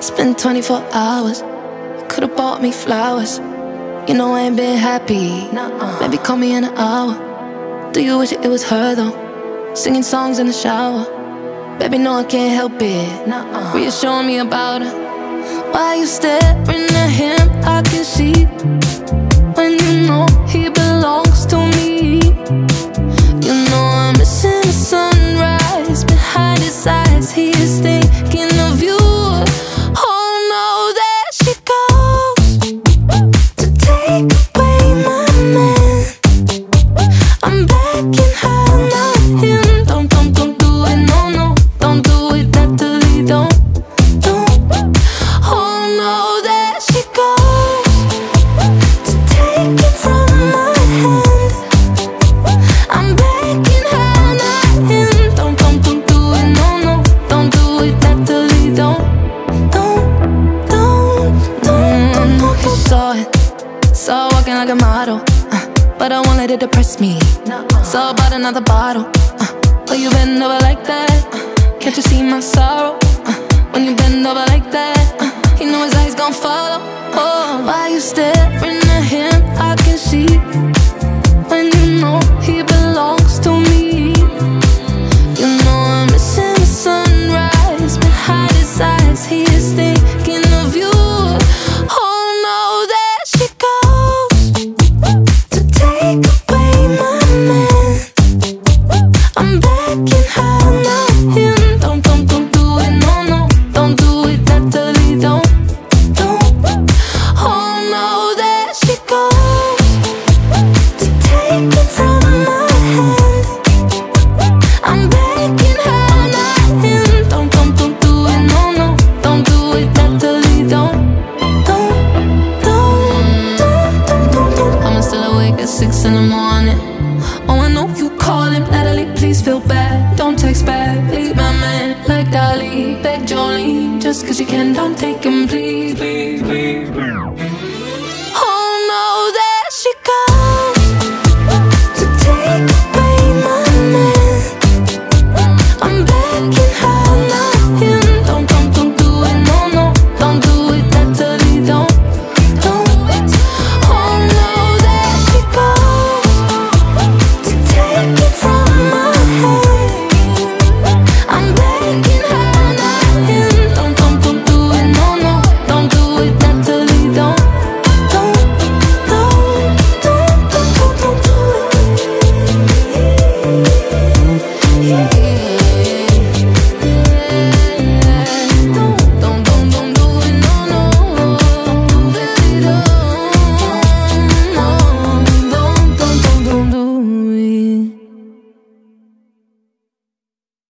It's been 24 hours. You could've bought me flowers. You know I ain't been happy. Maybe call me in an hour. Do you wish it was her though? Singing songs in the shower. Baby, no, I can't help it. Reassuring me about her. Why you staring at him? I can see when you know he belongs to me. You know I'm missing the sunrise behind his eyes. He is thinking of you. Oh no, there she goes to take away my man. I'm begging her, not him. Don't do it, no, don't do it, Natalie, don't. Oh no, there she goes to take it from my hand. I'm begging her, not him. Don't do it, no, don't do it, Natalie, don't. He saw walking like a model, but I won't let it depress me. Saw about another bottle. Oh, you bend over like that? Can't you see my sorrow? When you bend over like that, you know his eyes gon' follow. Oh, why you staring at him? I can see when you know he belongs to me. You know I'm missing the sunrise behind his eyes. He is thinking of you. Oh no, there she goes to take away my man. I'm begging her, not him. Don't do it, no, don't do it, Natalie, don't. Oh no, there she goes to take it from my hand. I'm begging her, not him. Don't do it, no, don't do it, Natalie, don't. I'm still awake at 6 in the morning. Oh, I know you calling, Natalie, please feel bad. Don't text back, leave my man like Dolly. Beg Jolene, just cause you can, don't take him, please.